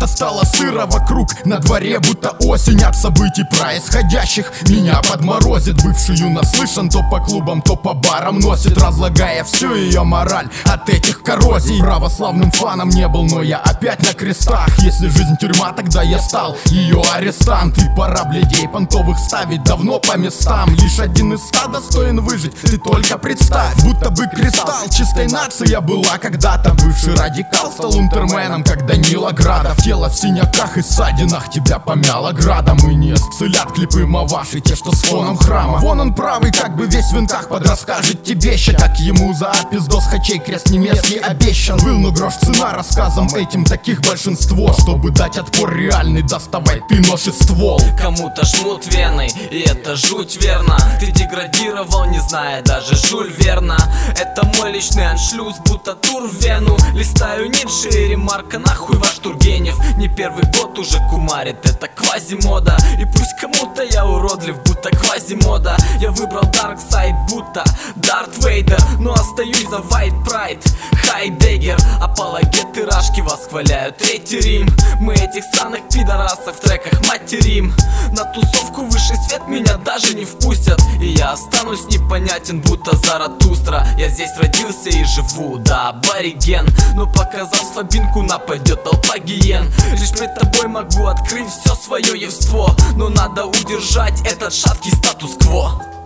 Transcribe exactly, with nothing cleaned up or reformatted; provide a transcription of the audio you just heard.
Будто стало сыро вокруг, на дворе будто осень. От событий происходящих меня подморозит. Бывшую наслышан, то по клубам, то по барам носит, разлагая всю ее мораль от этих коррозий. Православным фаном не был, но я опять на крестах. Если жизнь тюрьма, тогда я стал ее арестант. И пора бледей понтовых ставить давно по местам. Лишь один из ста достоин выжить, ты только представь. Будто бы кристалл чистой нации была когда-то. Бывший радикал стал унтерменом, как Данила Градов. Тело в синяках и ссадинах, тебя помяло градом. И не исцелят клипы маваши, те, что с фоном храма. Вон он правый, как бы весь в винтах, подрасскажет тебе ща. Так ему за пиздос хачей крест немецкий обещан был. Но грош цена рассказам этим, таких большинство. Чтобы дать отпор реальный, доставай ты нож и ствол. Кому-то жмут вены, и это жуть верно. Ты деградировал, не зная даже Жюль Верна. Это мой личный аншлюз, будто тур в Вену. Листаю Ницше и ремарка, нахуй ваш Тургенев. Не первый год уже кумарит, это квазимода. И пусть кому-то я уродлив, будто квазимода. Я выбрал Dark Side, будто Дарт Вейдер. Но остаюсь за White Pride, Хайдеггер. Апологеты рашки восхваляют Третий Рим. Мы этих сраных пидорасов в треках материм. На тусовку высший свет меня даже не впустят. И я останусь непонятен, будто Заратустра. Я здесь родился и живу, да, абориген. Но показав слабинку, нападет толпа гиен. Лишь пред тобой могу открыть все свое евство. Но надо удержать этот шаткий статус-кво.